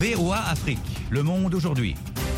VOA Afrique, le monde aujourd'hui.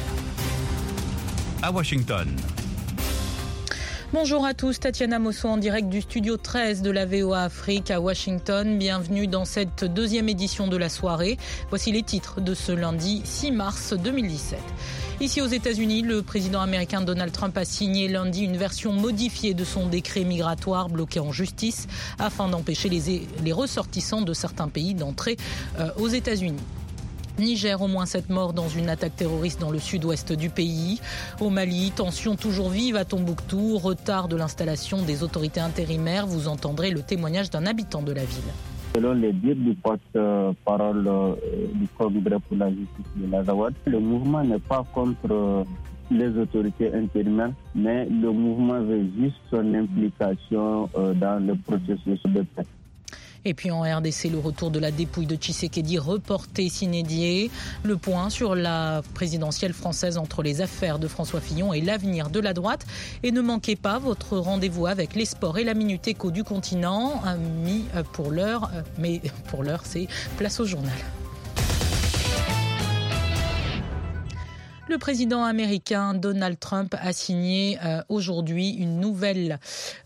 À Washington. Bonjour à tous, Tatiana Mosso en direct du studio 13 de la VOA Afrique à Washington. Bienvenue dans cette deuxième édition de la soirée. Voici les titres de ce lundi 6 mars 2017. Ici aux États-Unis, le président américain Donald Trump a signé lundi une version modifiée de son décret migratoire bloqué en justice afin d'empêcher les ressortissants de certains pays d'entrer aux États-Unis. Niger, au moins 7 morts dans une attaque terroriste dans le sud-ouest du pays. Au Mali, tension toujours vive à Tombouctou, retard de l'installation des autorités intérimaires. Vous entendrez le témoignage d'un habitant de la ville. Selon les dires du porte-parole du Congrès pour la justice de l'Azawad, le mouvement n'est pas contre les autorités intérimaires, mais le mouvement veut juste son implication dans le processus de paix. Et puis en RDC, le retour de la dépouille de Tshisekedi reporté sine die. Le point sur la présidentielle française entre les affaires de François Fillon et l'avenir de la droite. Et ne manquez pas votre rendez-vous avec les sports et la Minute Éco du continent. Pour l'heure, c'est place au journal. Le président américain Donald Trump a signé aujourd'hui une nouvelle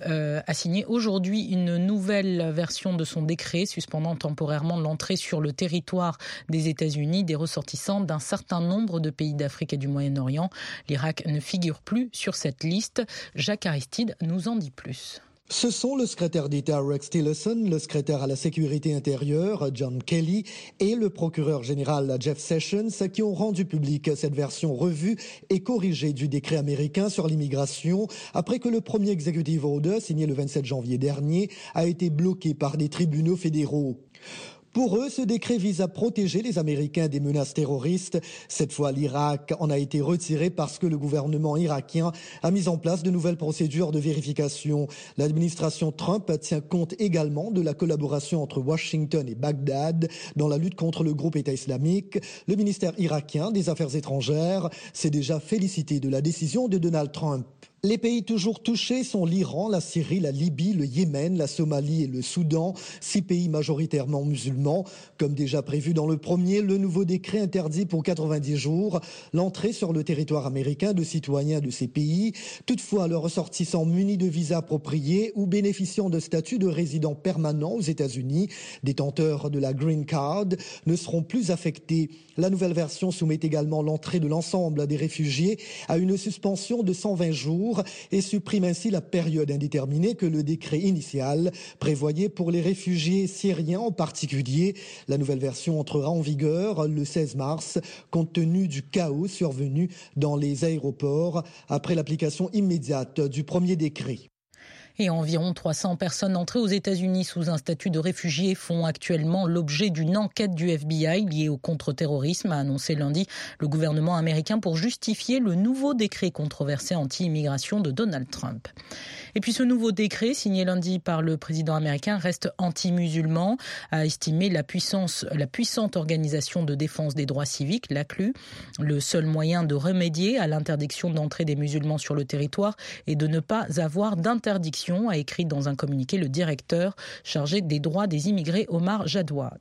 version de son décret suspendant temporairement l'entrée sur le territoire des États-Unis des ressortissants d'un certain nombre de pays d'Afrique et du Moyen-Orient. L'Irak ne figure plus sur cette liste. Jacques Aristide nous en dit plus. Ce sont le secrétaire d'État Rex Tillerson, le secrétaire à la sécurité intérieure John Kelly et le procureur général Jeff Sessions qui ont rendu publique cette version revue et corrigée du décret américain sur l'immigration après que le premier executive order signé le 27 janvier dernier a été bloqué par des tribunaux fédéraux. Pour eux, ce décret vise à protéger les Américains des menaces terroristes. Cette fois, l'Irak en a été retiré parce que le gouvernement irakien a mis en place de nouvelles procédures de vérification. L'administration Trump tient compte également de la collaboration entre Washington et Bagdad dans la lutte contre le groupe État islamique. Le ministère irakien des Affaires étrangères s'est déjà félicité de la décision de Donald Trump. Les pays toujours touchés sont l'Iran, la Syrie, la Libye, le Yémen, la Somalie et le Soudan, 6 pays majoritairement musulmans. Comme déjà prévu dans le premier, le nouveau décret interdit pour 90 jours l'entrée sur le territoire américain de citoyens de ces pays. Toutefois, leurs ressortissants munis de visas appropriés ou bénéficiant de statut de résident permanent aux États-Unis, détenteurs de la Green Card, ne seront plus affectés. La nouvelle version soumet également l'entrée de l'ensemble des réfugiés à une suspension de 120 jours et supprime ainsi la période indéterminée que le décret initial prévoyait pour les réfugiés syriens en particulier. La nouvelle version entrera en vigueur le 16 mars, compte tenu du chaos survenu dans les aéroports après l'application immédiate du premier décret. Et environ 300 personnes entrées aux États-Unis sous un statut de réfugiés font actuellement l'objet d'une enquête du FBI liée au contre-terrorisme, a annoncé lundi le gouvernement américain pour justifier le nouveau décret controversé anti-immigration de Donald Trump. Et puis ce nouveau décret, signé lundi par le président américain, reste anti-musulman, a estimé la puissante organisation de défense des droits civiques, l'ACLU. Le seul moyen de remédier à l'interdiction d'entrée des musulmans sur le territoire est de ne pas avoir d'interdiction, a écrit dans un communiqué le directeur chargé des droits des immigrés, Omar Jadouad.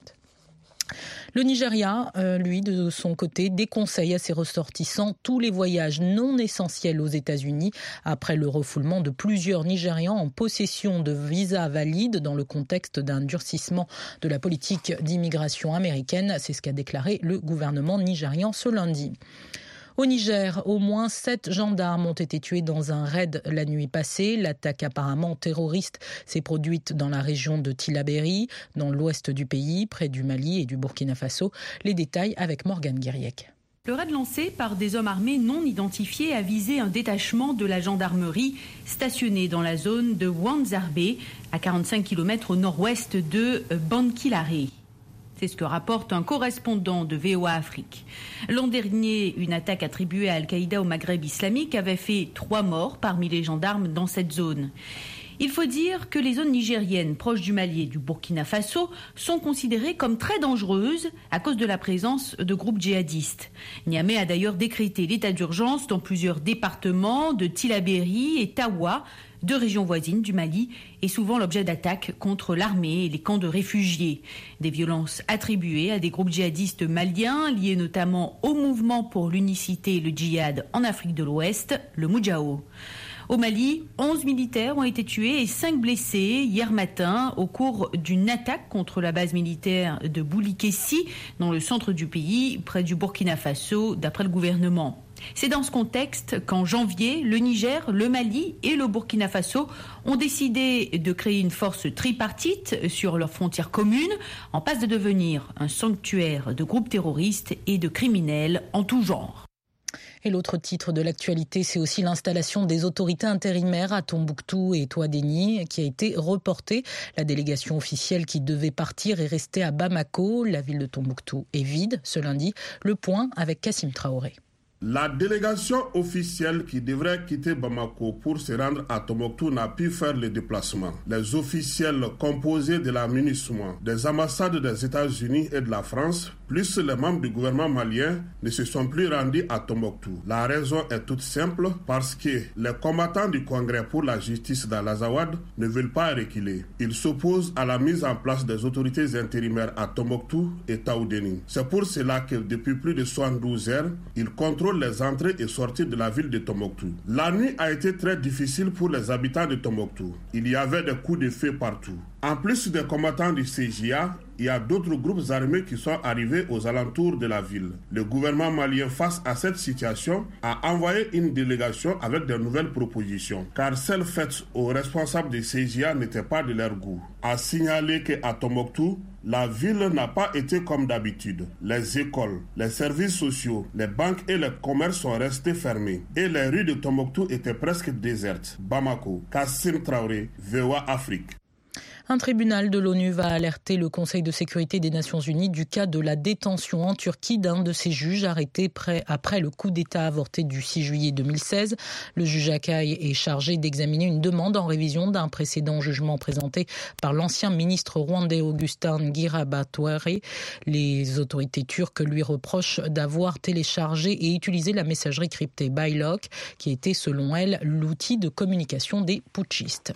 Le Nigeria, lui, de son côté, déconseille à ses ressortissants tous les voyages non essentiels aux États-Unis après le refoulement de plusieurs Nigérians en possession de visas valides dans le contexte d'un durcissement de la politique d'immigration américaine. C'est ce qu'a déclaré le gouvernement nigérian ce lundi. Au Niger, au moins 7 gendarmes ont été tués dans un raid la nuit passée. L'attaque apparemment terroriste s'est produite dans la région de Tillabéri, dans l'ouest du pays, près du Mali et du Burkina Faso. Les détails avec Morgane Guiriec. Le raid lancé par des hommes armés non identifiés a visé un détachement de la gendarmerie stationné dans la zone de Wanzarbe, à 45 km au nord-ouest de Bankilare. C'est ce que rapporte un correspondant de VOA Afrique. L'an dernier, une attaque attribuée à Al-Qaïda au Maghreb islamique avait fait 3 morts parmi les gendarmes dans cette zone. Il faut dire que les zones nigériennes proches du Mali et du Burkina Faso sont considérées comme très dangereuses à cause de la présence de groupes djihadistes. Niamey a d'ailleurs décrété l'état d'urgence dans plusieurs départements de Tillabéri et Tawa deux régions voisines du Mali, est souvent l'objet d'attaques contre l'armée et les camps de réfugiés. Des violences attribuées à des groupes djihadistes maliens, liés notamment au mouvement pour l'unicité et le djihad en Afrique de l'Ouest, le Moudjahou. Au Mali, 11 militaires ont été tués et 5 blessés hier matin au cours d'une attaque contre la base militaire de Boulikessi, dans le centre du pays, près du Burkina Faso, d'après le gouvernement. C'est dans ce contexte qu'en janvier, le Niger, le Mali et le Burkina Faso ont décidé de créer une force tripartite sur leurs frontières communes, en passe de devenir un sanctuaire de groupes terroristes et de criminels en tout genre. Et l'autre titre de l'actualité, c'est aussi l'installation des autorités intérimaires à Tombouctou et Toadéni qui a été reportée. La délégation officielle qui devait partir est restée à Bamako. La ville de Tombouctou est vide ce lundi. Le point avec Kassim Traoré. La délégation officielle qui devrait quitter Bamako pour se rendre à Tombouctou n'a pu faire le déplacement. Les officiels composés de la MINUSMA, des ambassades des États-Unis et de la France, plus les membres du gouvernement malien, ne se sont plus rendus à Tombouctou. La raison est toute simple, parce que les combattants du Congrès pour la justice dans l'Azawad ne veulent pas reculer. Ils s'opposent à la mise en place des autorités intérimaires à Tombouctou et Taoudéni. C'est pour cela que depuis plus de 72 heures, ils contrôlent les entrées et sorties de la ville de Tombouctou. La nuit a été très difficile pour les habitants de Tombouctou. Il y avait des coups de feu partout. En plus des combattants du CJA, il y a d'autres groupes armés qui sont arrivés aux alentours de la ville. Le gouvernement malien, face à cette situation, a envoyé une délégation avec de nouvelles propositions, car celles faites aux responsables du CJA n'étaient pas de leur goût. A signaler qu'à Tombouctou, la ville n'a pas été comme d'habitude. Les écoles, les services sociaux, les banques et les commerces sont restés fermés. Et les rues de Tombouctou étaient presque désertes. Bamako, Kassim Traoré, VOA Afrique. Un tribunal de l'ONU va alerter le Conseil de sécurité des Nations Unies du cas de la détention en Turquie d'un de ses juges arrêté après le coup d'État avorté du 6 juillet 2016. Le juge Akay est chargé d'examiner une demande en révision d'un précédent jugement présenté par l'ancien ministre rwandais Augustin Ngirabatware. Les autorités turques lui reprochent d'avoir téléchargé et utilisé la messagerie cryptée Bylock, qui était selon elle l'outil de communication des putschistes.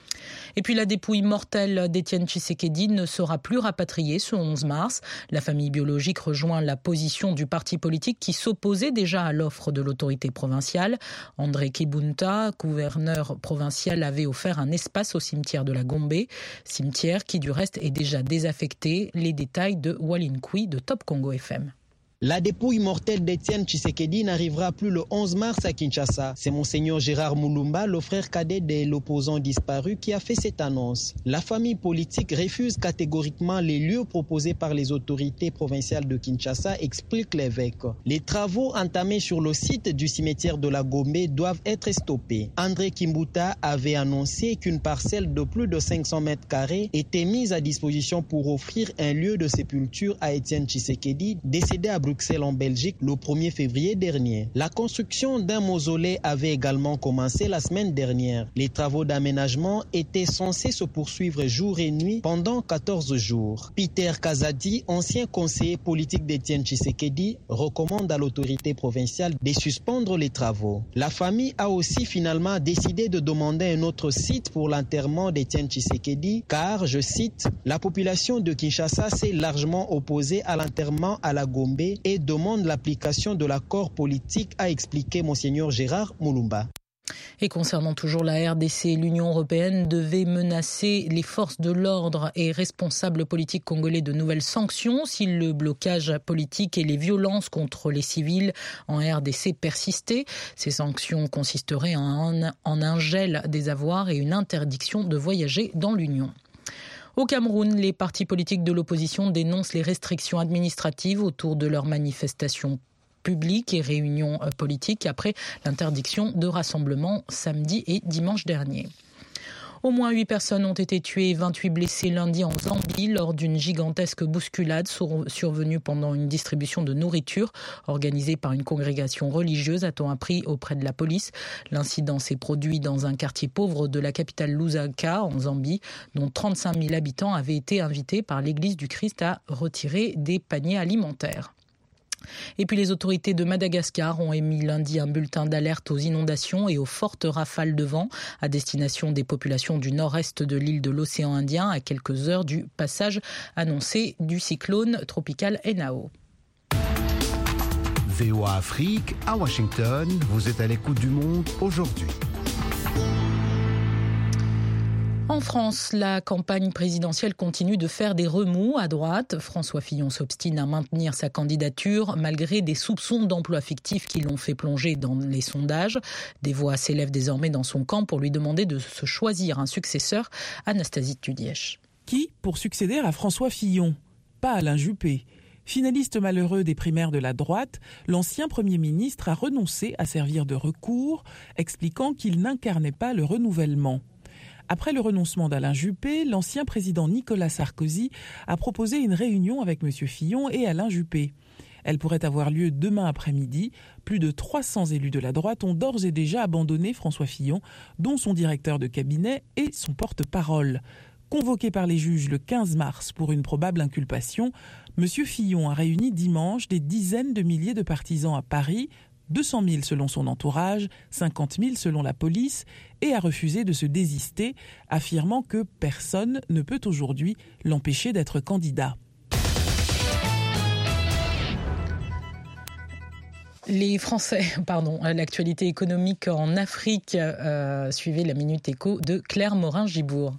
Et puis la dépouille mortelle d'Étienne Tshisekedi ne sera plus rapatriée ce 11 mars. La famille biologique rejoint la position du parti politique qui s'opposait déjà à l'offre de l'autorité provinciale. André Kibunta, gouverneur provincial, avait offert un espace au cimetière de la Gombe, cimetière qui du reste est déjà désaffecté. Les détails de Walin Kui de Top Congo FM. La dépouille mortelle d'Étienne Tshisekedi n'arrivera plus le 11 mars à Kinshasa. C'est Monseigneur Gérard Moulumba, le frère cadet de l'opposant disparu, qui a fait cette annonce. La famille politique refuse catégoriquement les lieux proposés par les autorités provinciales de Kinshasa, explique l'évêque. Les travaux entamés sur le site du cimetière de la Gombe doivent être stoppés. André Kimbuta avait annoncé qu'une parcelle de plus de 500 mètres carrés était mise à disposition pour offrir un lieu de sépulture à Étienne Tshisekedi, décédé à Bruxelles en Belgique le 1er février dernier. La construction d'un mausolée avait également commencé la semaine dernière. Les travaux d'aménagement étaient censés se poursuivre jour et nuit pendant 14 jours. Peter Kazadi, ancien conseiller politique d'Étienne Tshisekedi, recommande à l'autorité provinciale de suspendre les travaux. La famille a aussi finalement décidé de demander un autre site pour l'enterrement d'Étienne Tshisekedi car, je cite, la population de Kinshasa s'est largement opposée à l'enterrement à la Gombe et demande l'application de l'accord politique, a expliqué Monseigneur Gérard Moulumba. Et concernant toujours la RDC, l'Union européenne devait menacer les forces de l'ordre et responsables politiques congolais de nouvelles sanctions si le blocage politique et les violences contre les civils en RDC persistaient. Ces sanctions consisteraient en un gel des avoirs et une interdiction de voyager dans l'Union. Au Cameroun, les partis politiques de l'opposition dénoncent les restrictions administratives autour de leurs manifestations publiques et réunions politiques après l'interdiction de rassemblement samedi et dimanche dernier. Au moins 8 personnes ont été tuées et 28 blessées lundi en Zambie lors d'une gigantesque bousculade survenue pendant une distribution de nourriture organisée par une congrégation religieuse, a-t-on appris auprès de la police. L'incident s'est produit dans un quartier pauvre de la capitale Lusaka en Zambie, dont 35 000 habitants avaient été invités par l'Église du Christ à retirer des paniers alimentaires. Et puis les autorités de Madagascar ont émis lundi un bulletin d'alerte aux inondations et aux fortes rafales de vent à destination des populations du nord-est de l'île de l'océan Indien à quelques heures du passage annoncé du cyclone tropical Enao. VOA Afrique, à Washington, vous êtes à l'écoute du monde aujourd'hui. En France, la campagne présidentielle continue de faire des remous à droite. François Fillon s'obstine à maintenir sa candidature malgré des soupçons d'emploi fictif qui l'ont fait plonger dans les sondages. Des voix s'élèvent désormais dans son camp pour lui demander de se choisir un successeur. Anastasie Tudièche. Qui pour succéder à François Fillon? Pas Alain Juppé. Finaliste malheureux des primaires de la droite, l'ancien Premier ministre a renoncé à servir de recours, expliquant qu'il n'incarnait pas le renouvellement. Après le renoncement d'Alain Juppé, l'ancien président Nicolas Sarkozy a proposé une réunion avec M. Fillon et Alain Juppé. Elle pourrait avoir lieu demain après-midi. Plus de 300 élus de la droite ont d'ores et déjà abandonné François Fillon, dont son directeur de cabinet et son porte-parole. Convoqué par les juges le 15 mars pour une probable inculpation, M. Fillon a réuni dimanche des dizaines de milliers de partisans à Paris, 200 000 selon son entourage, 50 000 selon la police, et a refusé de se désister, affirmant que personne ne peut aujourd'hui l'empêcher d'être candidat. Les Français, l'actualité économique en Afrique, suivez la Minute Éco de Claire Morin-Gibourg.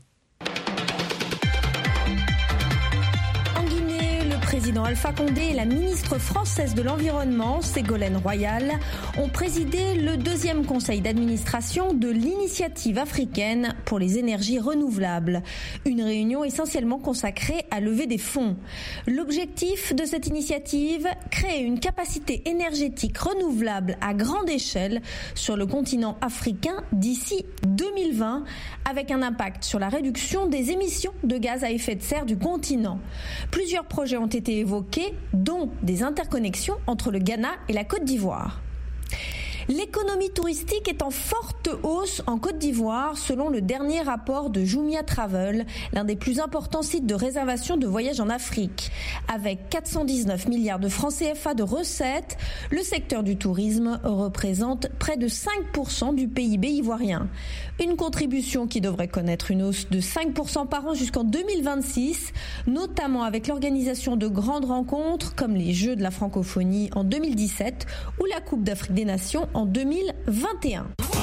Le président Alpha Condé et la ministre française de l'Environnement, Ségolène Royal, ont présidé le 2e conseil d'administration de l'Initiative africaine pour les énergies renouvelables. Une réunion essentiellement consacrée à lever des fonds. L'objectif de cette initiative, créer une capacité énergétique renouvelable à grande échelle sur le continent africain d'ici 2020, avec un impact sur la réduction des émissions de gaz à effet de serre du continent. Plusieurs projets ont été évoqués, dont des interconnexions entre le Ghana et la Côte d'Ivoire. L'économie touristique est en forte hausse en Côte d'Ivoire selon le dernier rapport de Jumia Travel, l'un des plus importants sites de réservation de voyages en Afrique. Avec 419 milliards de francs CFA de recettes, le secteur du tourisme représente près de 5% du PIB ivoirien. Une contribution qui devrait connaître une hausse de 5% par an jusqu'en 2026, notamment avec l'organisation de grandes rencontres comme les Jeux de la francophonie en 2017 ou la Coupe d'Afrique des Nations en 2021.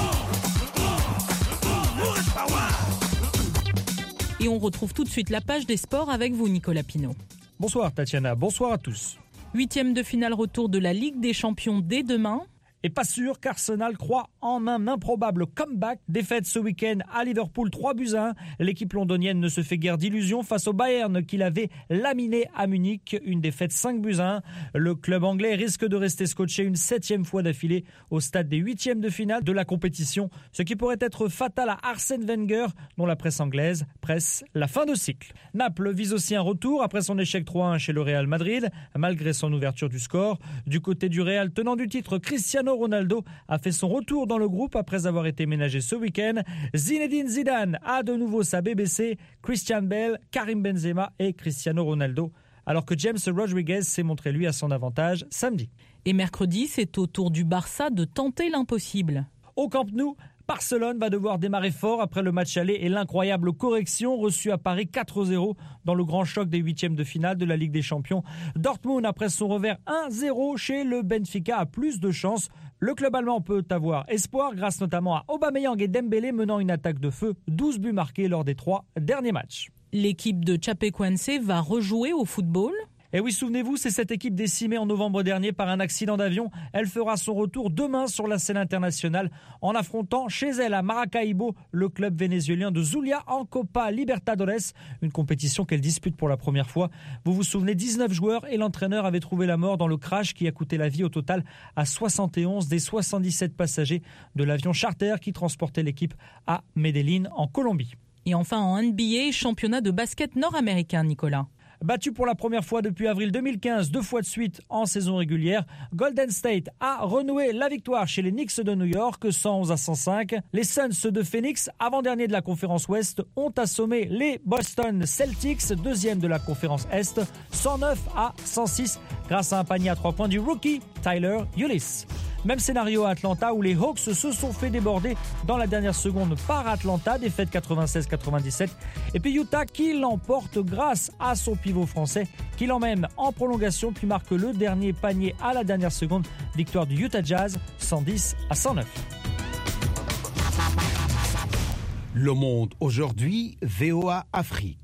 Et on retrouve tout de suite la page des sports avec vous, Nicolas Pinault. Bonsoir Tatiana, bonsoir à tous. 8e de finale retour de la Ligue des Champions dès demain. Et pas sûr qu'Arsenal croit en un improbable comeback. Défaite ce week-end à Liverpool 3-1. L'équipe londonienne ne se fait guère d'illusions face au Bayern qui l'avait laminé à Munich. Une défaite 5-1. Le club anglais risque de rester scotché une 7e fois d'affilée au stade des 8e de finale de la compétition. Ce qui pourrait être fatal à Arsène Wenger, dont la presse anglaise presse la fin de cycle. Naples vise aussi un retour après son échec 3-1 chez le Real Madrid, malgré son ouverture du score. Du côté du Real, tenant du titre, Cristiano Ronaldo a fait son retour dans le groupe après avoir été ménagé ce week-end. Zinedine Zidane a de nouveau sa BBC, Christian Bale, Karim Benzema et Cristiano Ronaldo, alors que James Rodriguez s'est montré lui à son avantage samedi. Et mercredi, c'est au tour du Barça de tenter l'impossible. Au Camp Nou, Barcelone va devoir démarrer fort après le match aller et l'incroyable correction reçue à Paris 4-0 dans le grand choc des 8e de finale de la Ligue des Champions. Dortmund, après son revers 1-0 chez le Benfica, a plus de chance. Le club allemand peut avoir espoir grâce notamment à Aubameyang et Dembélé menant une attaque de feu, 12 buts marqués lors des 3 derniers matchs. L'équipe de Chapecoense va rejouer au football. Et oui, souvenez-vous, c'est cette équipe décimée en novembre dernier par un accident d'avion. Elle fera son retour demain sur la scène internationale en affrontant chez elle à Maracaibo le club vénézuélien de Zulia en Copa Libertadores, une compétition qu'elle dispute pour la première fois. Vous vous souvenez, 19 joueurs et l'entraîneur avaient trouvé la mort dans le crash qui a coûté la vie au total à 71 des 77 passagers de l'avion charter qui transportait l'équipe à Medellín en Colombie. Et enfin en NBA, championnat de basket nord-américain, Nicolas. Battu pour la première fois depuis avril 2015, 2 fois de suite en saison régulière, Golden State a renoué la victoire chez les Knicks de New York, 111-105. Les Suns de Phoenix, avant-dernier de la conférence Ouest, ont assommé les Boston Celtics, deuxième de la conférence Est, 109-106, grâce à un panier à 3 points du rookie Tyler Ulis. Même scénario à Atlanta où les Hawks se sont fait déborder dans la dernière seconde par Atlanta, défaite 96-97. Et puis Utah qui l'emporte grâce à son pivot français qui l'emmène en prolongation puis marque le dernier panier à la dernière seconde. Victoire du Utah Jazz 110-109. Le Monde aujourd'hui, VOA Afrique.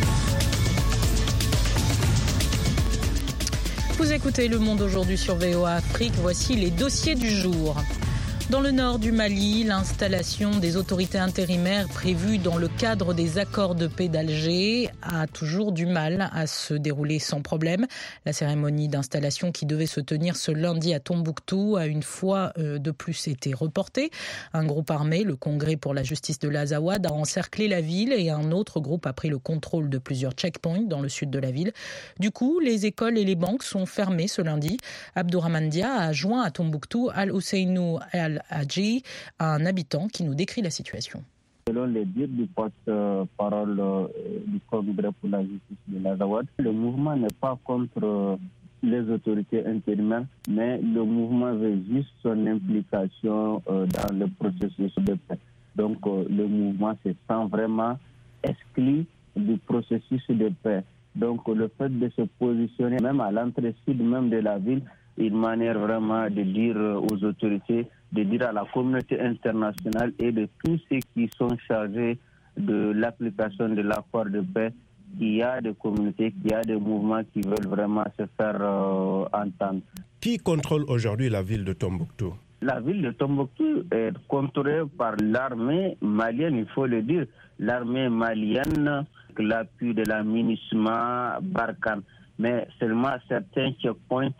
Vous écoutez Le Monde aujourd'hui sur VOA Afrique. Voici les dossiers du jour. Dans le nord du Mali, l'installation des autorités intérimaires prévues dans le cadre des accords de paix d'Alger a toujours du mal à se dérouler sans problème. La cérémonie d'installation qui devait se tenir ce lundi à Tombouctou a une fois de plus été reportée. Un groupe armé, le Congrès pour la justice de l'Azawad, a encerclé la ville et un autre groupe a pris le contrôle de plusieurs checkpoints dans le sud de la ville. Du coup, les écoles et les banques sont fermées ce lundi. Abdourahmane Dia a joint à Tombouctou Al-Ousseinou Al-Hadji, un habitant qui nous décrit la situation. Selon les dires du porte-parole du Congrès pour la justice de l'Azawad, le mouvement n'est pas contre les autorités intérimaires, mais le mouvement veut juste son implication dans le processus de paix. Donc le mouvement se sent vraiment exclu du processus de paix. Donc le fait de se positionner même à l'entrée sud même de la ville, une manière vraiment de dire aux autorités, de dire à la communauté internationale et de tous ceux qui sont chargés de l'application de l'accord de paix, qu'il y a des communautés, qu'il y a des mouvements qui veulent vraiment se faire entendre. Qui contrôle aujourd'hui la ville de Tombouctou? La ville de Tombouctou est contrôlée par l'armée malienne, il faut le dire. L'armée malienne, l'appui de la MINUSMA, Barkhane. Mais seulement certains checkpoints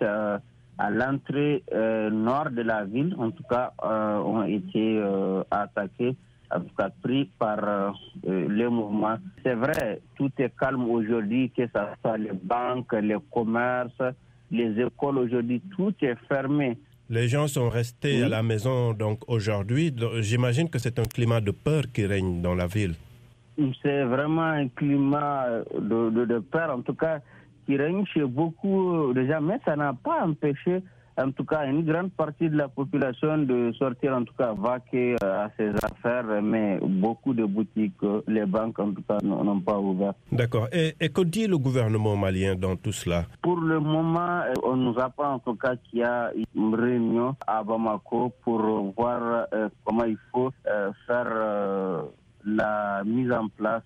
à l'entrée nord de la ville, en tout cas, ont été attaqués, en tout cas pris par les mouvements. C'est vrai, tout est calme aujourd'hui, que ce soit les banques, les commerces, les écoles aujourd'hui, tout est fermé. Les gens sont restés à la maison donc aujourd'hui. J'imagine que c'est un climat de peur qui règne dans la ville. C'est vraiment un climat de peur, en tout cas, qui règne chez beaucoup de gens, mais ça n'a pas empêché, en tout cas, une grande partie de la population de sortir, en tout cas, vaquer à ses affaires, mais beaucoup de boutiques, les banques, en tout cas, n'ont pas ouvert. D'accord. Et que dit le gouvernement malien dans tout cela? Pour le moment, on nous apprend, en tout cas, qu'il y a une réunion à Bamako pour voir comment il faut faire la mise en place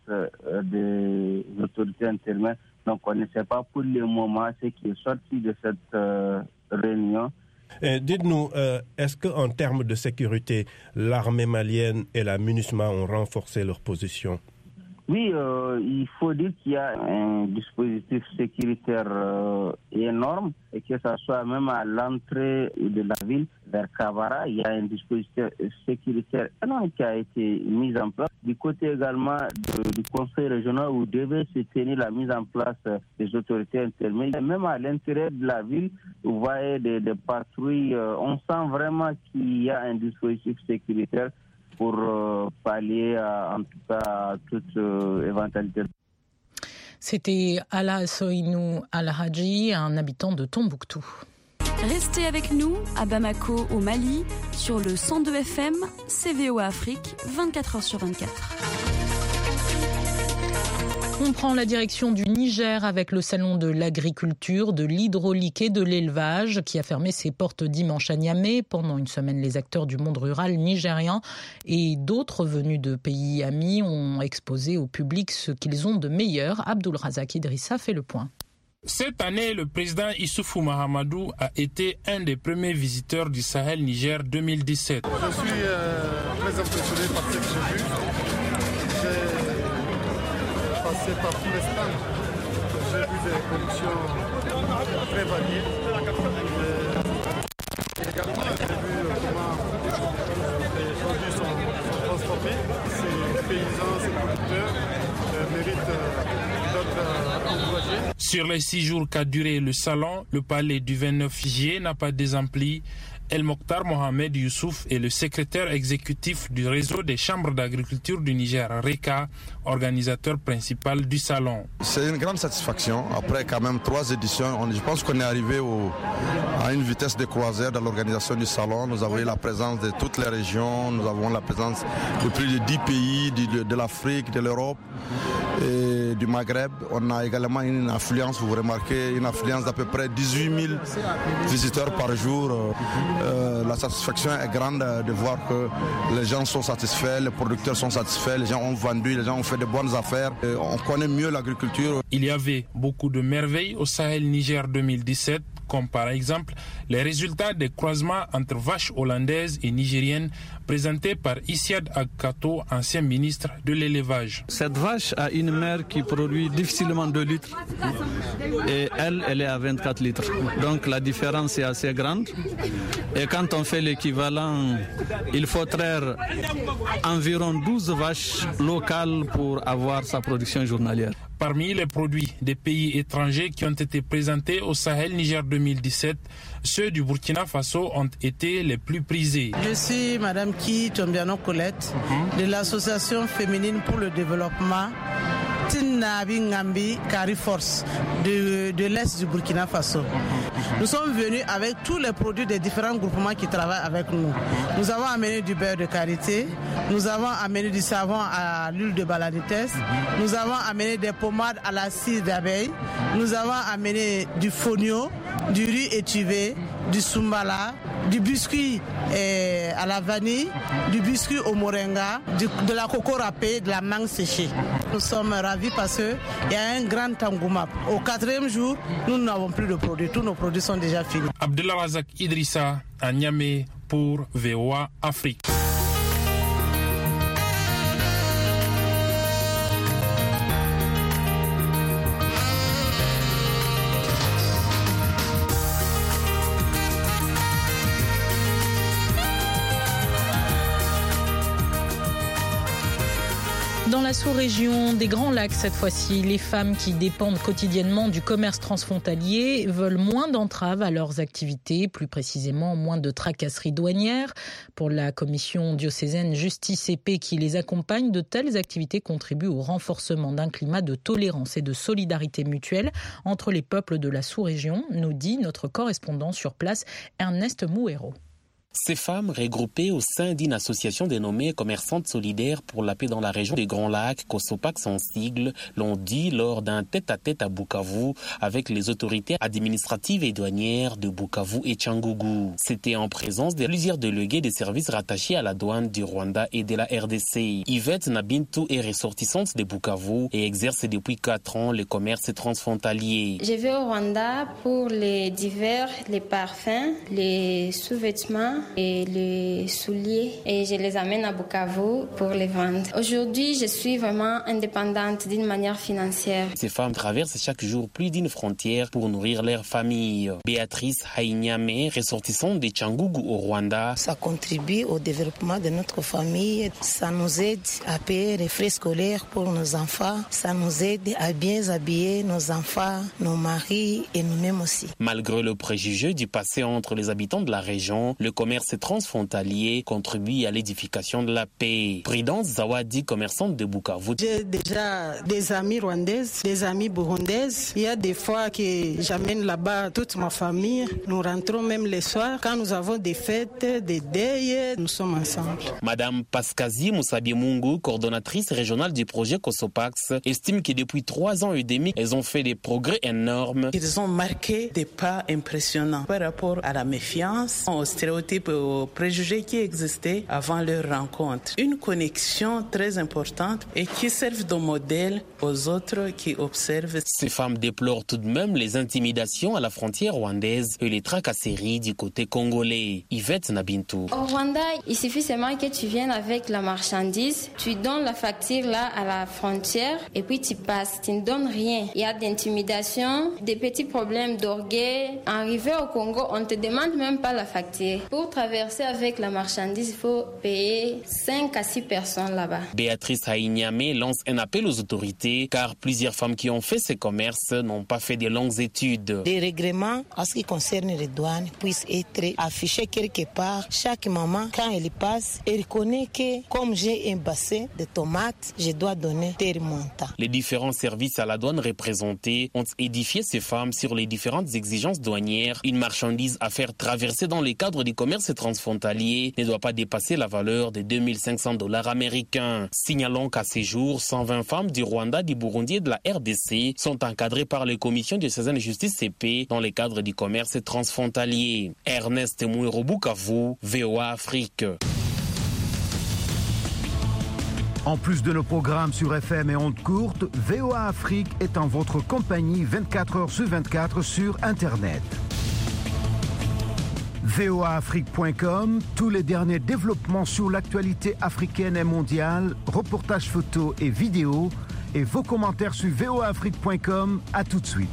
des autorités intérieures. Donc on ne sait pas pour le moment ce qui est sorti de cette réunion. Dites-nous, est-ce qu'en termes de sécurité, l'armée malienne et la MINUSMA ont renforcé leur position? Oui, il faut dire qu'il y a un dispositif sécuritaire énorme et que ce soit même à l'entrée de la ville, vers Kavara, il y a un dispositif sécuritaire énorme qui a été mis en place. Du côté également du conseil régional où devait se tenir la mise en place des autorités intermédiaires. Même à l'intérieur de la ville, vous voyez des patrouilles. On sent vraiment qu'il y a un dispositif sécuritaire pour pallier en tout cas à toute éventualité. C'était Ala Soinou Al-Hadji, un habitant de Tombouctou. Restez avec nous à Bamako au Mali sur le 102 FM, VOA Afrique, 24h sur 24. On prend la direction du Niger avec le salon de l'agriculture, de l'hydraulique et de l'élevage qui a fermé ses portes dimanche à Niamey. Pendant une semaine, les acteurs du monde rural nigérian et d'autres venus de pays amis ont exposé au public ce qu'ils ont de meilleur. Abdul Razak Idrissa fait le point. Cette année, le président Issoufou Mahamadou a été un des premiers visiteurs du Sahel Niger 2017. Je suis très impressionné par ce que j'ai vu. J'ai passé par tous les stands. J'ai vu des productions très variées. Et également, j'ai vu comment les produits sont transformés. Ces paysans, ces producteurs méritent d'être encouragés. Sur les 6 jours qu'a duré le salon, le palais du 29 juillet n'a pas désempli. El Mokhtar Mohamed Youssouf est le secrétaire exécutif du réseau des chambres d'agriculture du Niger, RECA, organisateur principal du salon. C'est une grande satisfaction. Après quand même 3 éditions, je pense qu'on est arrivé à une vitesse de croisière dans l'organisation du salon. Nous avons eu la présence de toutes les régions, nous avons la présence de plus de 10 pays de l'Afrique, de l'Europe et du Maghreb. On a également une affluence, vous remarquez, une affluence d'à peu près 18 000 visiteurs par jour. La satisfaction est grande de voir que les gens sont satisfaits, les producteurs sont satisfaits, les gens ont vendu, les gens ont fait de bonnes affaires. On connaît mieux l'agriculture. Il y avait beaucoup de merveilles au Sahel Niger 2017, comme par exemple les résultats des croisements entre vaches hollandaises et nigériennes présentés par Issiad Agkato, ancien ministre de l'élevage. Cette vache a une mère qui produit difficilement 2 litres et elle est à 24 litres. Donc la différence est assez grande. Et quand on fait l'équivalent, il faut traire environ 12 vaches locales pour avoir sa production journalière. Parmi les produits des pays étrangers qui ont été présentés au Sahel Niger 2017, ceux du Burkina Faso ont été les plus prisés. Je suis Madame Ki Tombiano Colette de l'Association féminine pour le développement Tinabi Ngambi Cariforce de l'Est du Burkina Faso. Nous sommes venus avec tous les produits des différents groupements qui travaillent avec nous. Nous avons amené du beurre de karité, nous avons amené du savon à l'huile de balanites, nous avons amené des pommades à la cire d'abeille, nous avons amené du fonio, du riz étuvé, du sumbala, du biscuit à la vanille, du biscuit au moringa, de la coco râpée, de la mangue séchée. Nous sommes ravis parce qu'il y a un grand engouement. Au 4e jour, nous n'avons plus de produits. Tous nos produits sont déjà finis. Abdellah Razak Idrissa à Niamey pour VOA Afrique. Dans la sous-région des Grands Lacs, cette fois-ci, les femmes qui dépendent quotidiennement du commerce transfrontalier veulent moins d'entraves à leurs activités, plus précisément moins de tracasseries douanières. Pour la commission diocésaine Justice et Paix qui les accompagne, de telles activités contribuent au renforcement d'un climat de tolérance et de solidarité mutuelle entre les peuples de la sous-région, nous dit notre correspondant sur place, Ernest Mouero. Ces femmes, regroupées au sein d'une association dénommée Commerçantes solidaires pour la paix dans la région des Grands Lacs, COSOPAC son sigle, l'ont dit lors d'un tête-à-tête à Bukavu avec les autorités administratives et douanières de Bukavu et Cyangugu. C'était en présence de plusieurs délégués des services rattachés à la douane du Rwanda et de la RDC. Yvette Nabintou est ressortissante de Bukavu et exerce depuis 4 ans le commerce transfrontalier. Je vais au Rwanda pour les divers, les parfums, les sous-vêtements et les souliers et je les amène à Bukavu pour les vendre. Aujourd'hui, je suis vraiment indépendante d'une manière financière. Ces femmes traversent chaque jour plus d'une frontière pour nourrir leur famille. Béatrice Haïniame, ressortissante de Cyangugu au Rwanda. Ça contribue au développement de notre famille. Ça nous aide à payer les frais scolaires pour nos enfants. Ça nous aide à bien habiller nos enfants, nos maris et nous-mêmes aussi. Malgré le préjugé du passé entre les habitants de la région, le commerce transfrontalier contribue à l'édification de la paix. Prudence Zawadi, commerçante de Bukavu. J'ai déjà des amis rwandaises, des amis burundaises. Il y a des fois que j'amène là-bas toute ma famille. Nous rentrons même les soirs. Quand nous avons des fêtes, des deuils, nous sommes ensemble. Madame Pascazi Moussabi Mungu, coordonnatrice régionale du projet COSOPAX, estime que depuis 3 ans et demi, elles ont fait des progrès énormes. Ils ont marqué des pas impressionnants par rapport à la méfiance, aux stéréotypes, aux préjugés qui existaient avant leur rencontre. Une connexion très importante et qui servent de modèle aux autres qui observent. Ces femmes déplorent tout de même les intimidations à la frontière rwandaise et les tracasseries du côté congolais. Yvette Nabintou. Au Rwanda, il suffit seulement que tu viennes avec la marchandise, tu donnes la facture là à la frontière et puis tu passes, tu ne donnes rien. Il y a d'intimidation, des petits problèmes d'orgueil. Arrivé au Congo, on ne te demande même pas la facture. Pour traverser avec la marchandise, il faut payer 5 à 6 personnes là-bas. Béatrice Haïniamé lance un appel aux autorités car plusieurs femmes qui ont fait ces commerces n'ont pas fait de longues études. Des règlements en ce qui concerne les douanes puissent être affichés quelque part. Chaque maman, quand elle passe, elle reconnaît que comme j'ai un bassin de tomates, je dois donner tel montant. Les différents services à la douane représentés ont édifié ces femmes sur les différentes exigences douanières. Une marchandise à faire traverser dans le cadre du commerce transfrontalier ne doit pas dépasser la valeur de $2 500 américains. Signalons qu'à ces jours, 120 femmes du Rwanda, du Burundi et de la RDC sont encadrées par les commissions diocésaines de justice CP dans le cadre du commerce transfrontalier. Ernest Mouiro, Bukavu, VOA Afrique. En plus de nos programmes sur FM et ondes courtes, VOA Afrique est en votre compagnie 24 heures sur 24 sur Internet. voaafrique.com, tous les derniers développements sur l'actualité africaine et mondiale, reportages photos et vidéos, et vos commentaires sur voaafrique.com. À tout de suite.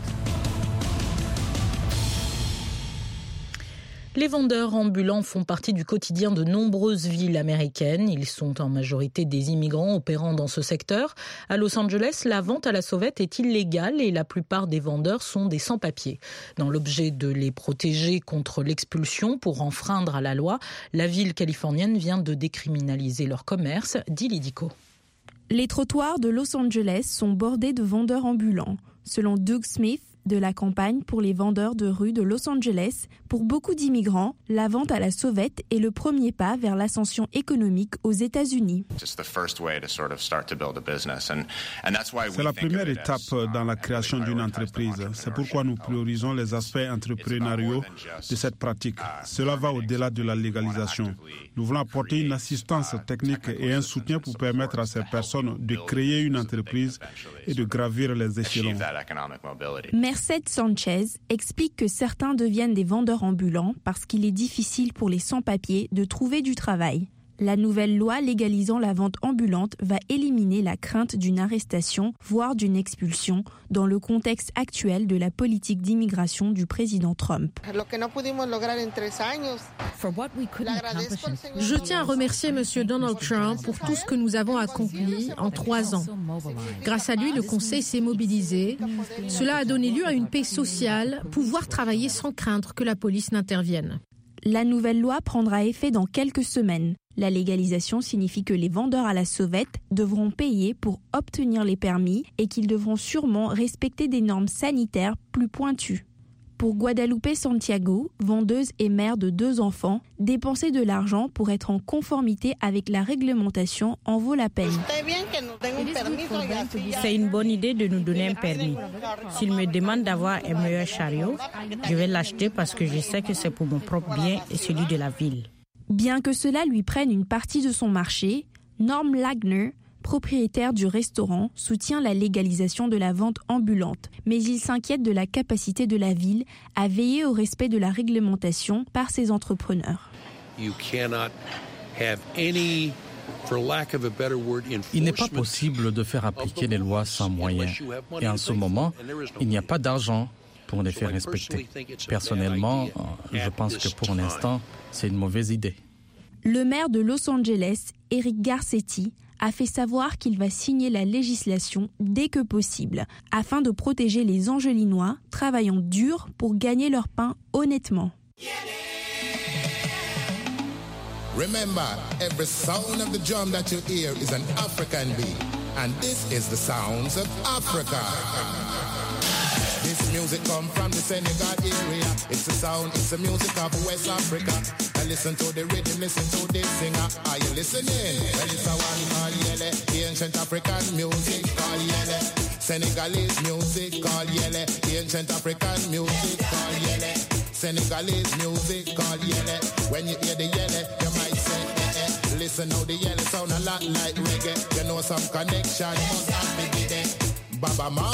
Les vendeurs ambulants font partie du quotidien de nombreuses villes américaines. Ils sont en majorité des immigrants opérant dans ce secteur. À Los Angeles, la vente à la sauvette est illégale et la plupart des vendeurs sont des sans-papiers. Dans l'objet de les protéger contre l'expulsion pour enfreindre à la loi, la ville californienne vient de décriminaliser leur commerce, dit Lidico. Les trottoirs de Los Angeles sont bordés de vendeurs ambulants. Selon Doug Smith, de la campagne pour les vendeurs de rue de Los Angeles, pour beaucoup d'immigrants, la vente à la sauvette est le premier pas vers l'ascension économique aux États-Unis. C'est la première étape dans la création d'une entreprise. C'est pourquoi nous priorisons les aspects entrepreneuriaux de cette pratique. Cela va au-delà de la légalisation. Nous voulons apporter une assistance technique et un soutien pour permettre à ces personnes de créer une entreprise et de gravir les échelons. Merced Sanchez explique que certains deviennent des vendeurs ambulants parce qu'il est difficile pour les sans-papiers de trouver du travail. La nouvelle loi légalisant la vente ambulante va éliminer la crainte d'une arrestation, voire d'une expulsion, dans le contexte actuel de la politique d'immigration du président Trump. Je tiens à remercier M. Donald Trump pour tout ce que nous avons accompli en 3 ans. Grâce à lui, le Conseil s'est mobilisé. Cela a donné lieu à une paix sociale, pouvoir travailler sans craindre que la police n'intervienne. La nouvelle loi prendra effet dans quelques semaines. La légalisation signifie que les vendeurs à la sauvette devront payer pour obtenir les permis et qu'ils devront sûrement respecter des normes sanitaires plus pointues. Pour Guadalupe Santiago, vendeuse et mère de 2 enfants, dépenser de l'argent pour être en conformité avec la réglementation en vaut la peine. C'est une bonne idée de nous donner un permis. S'il me demande d'avoir un meilleur chariot, je vais l'acheter parce que je sais que c'est pour mon propre bien et celui de la ville. Bien que cela lui prenne une partie de son marché, Norm Lagner, propriétaire du restaurant, soutient la légalisation de la vente ambulante, mais il s'inquiète de la capacité de la ville à veiller au respect de la réglementation par ses entrepreneurs. Il n'est pas possible de faire appliquer les lois sans moyens. Et en ce moment, il n'y a pas d'argent pour les faire respecter. Personnellement, je pense que pour l'instant, c'est une mauvaise idée. Le maire de Los Angeles, Eric Garcetti, a fait savoir qu'il va signer la législation dès que possible, afin de protéger les Angélinois travaillant dur pour gagner leur pain honnêtement. Remember, every sound of the drum that you hear is an African beat, and this is the sounds of Africa. This music come from the Senegal area. It's the sound, it's the music of West Africa. And listen to the rhythm, listen to the singer. Are you listening? Well, it's a one called Yele, ancient African music called Yele. Senegalese music called Yele, ancient African music called Yele. Senegalese music called Yele. When you hear the Yele, you might say, eh, eh. Listen how the Yele sound a lot like reggae. You know some connection, must have to be there. Baba Man.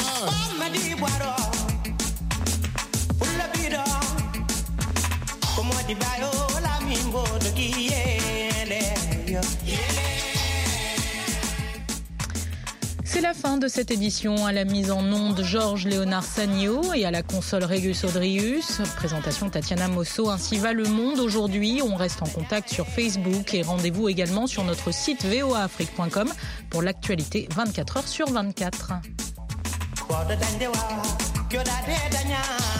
C'est la fin de cette édition. À la mise en onde, Georges Léonard Sagno et à la console Régus Audrius. Présentation Tatiana Mosso. Ainsi va le monde aujourd'hui. On reste en contact sur Facebook et rendez-vous également sur notre site voaafrique.com pour l'actualité 24 heures sur 24.